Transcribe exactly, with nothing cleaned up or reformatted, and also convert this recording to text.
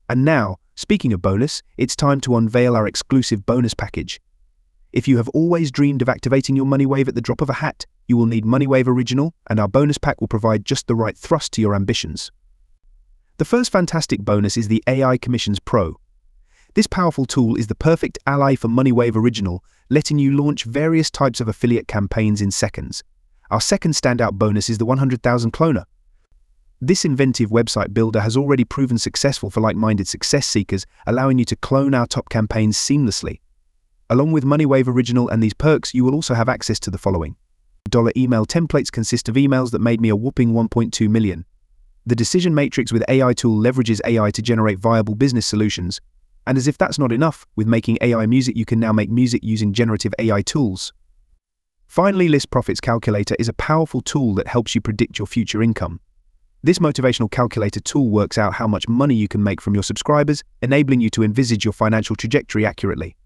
And now, speaking of bonus, it's time to unveil our exclusive bonus package. If you have always dreamed of activating your MoneyWave at the drop of a hat, you will need MoneyWave Original, and our bonus pack will provide just the right thrust to your ambitions. The first fantastic bonus is the A I Commissions Pro. This powerful tool is the perfect ally for MoneyWave Original, letting you launch various types of affiliate campaigns in seconds. Our second standout bonus is the one hundred thousand Cloner. This inventive website builder has already proven successful for like-minded success seekers, allowing you to clone our top campaigns seamlessly. Along with MoneyWave Original and these perks, you will also have access to the following. Dollar email templates consist of emails that made me a whopping one point two million. The Decision Matrix with A I tool leverages A I to generate viable business solutions. And as if that's not enough, with making A I music, you can now make music using generative A I tools. Finally, List Profits Calculator is a powerful tool that helps you predict your future income. This motivational calculator tool works out how much money you can make from your subscribers, enabling you to envisage your financial trajectory accurately.